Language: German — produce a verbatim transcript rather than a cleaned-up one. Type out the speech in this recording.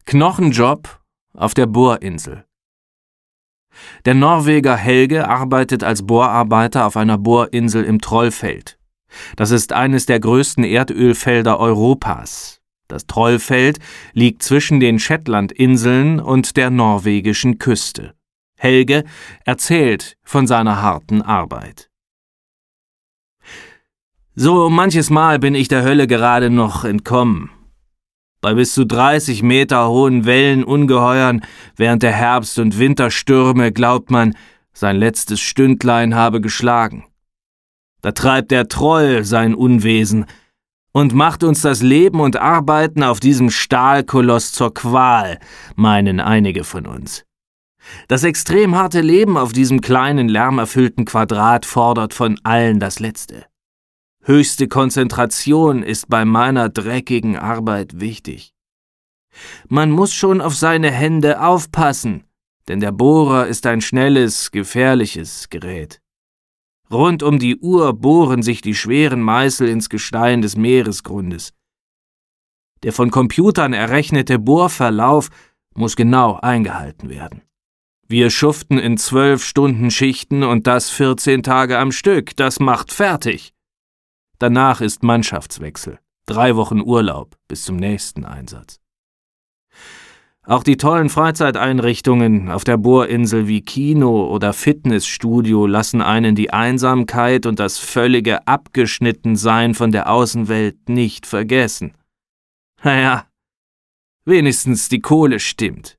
Knochenjob auf der Bohrinsel. Der Norweger Helge arbeitet als Bohrarbeiter auf einer Bohrinsel im Trollfeld. Das ist eines der größten Erdölfelder Europas. Das Trollfeld liegt zwischen den Shetlandinseln und der norwegischen Küste. Helge erzählt von seiner harten Arbeit. So manches Mal bin ich der Hölle gerade noch entkommen. Bei bis zu dreißig Meter hohen Wellenungeheuern während der Herbst- und Winterstürme glaubt man, sein letztes Stündlein habe geschlagen. Da treibt der Troll sein Unwesen und macht uns das Leben und Arbeiten auf diesem Stahlkoloss zur Qual, meinen einige von uns. Das extrem harte Leben auf diesem kleinen, lärmerfüllten Quadrat fordert von allen das Letzte. Höchste Konzentration ist bei meiner dreckigen Arbeit wichtig. Man muss schon auf seine Hände aufpassen, denn der Bohrer ist ein schnelles, gefährliches Gerät. Rund um die Uhr bohren sich die schweren Meißel ins Gestein des Meeresgrundes. Der von Computern errechnete Bohrverlauf muss genau eingehalten werden. Wir schuften in zwölf Stunden Schichten und das vierzehn Tage am Stück, das macht fertig. Danach ist Mannschaftswechsel, drei Wochen Urlaub bis zum nächsten Einsatz. Auch die tollen Freizeiteinrichtungen auf der Bohrinsel wie Kino oder Fitnessstudio lassen einen die Einsamkeit und das völlige Abgeschnittensein von der Außenwelt nicht vergessen. Naja, wenigstens die Kohle stimmt.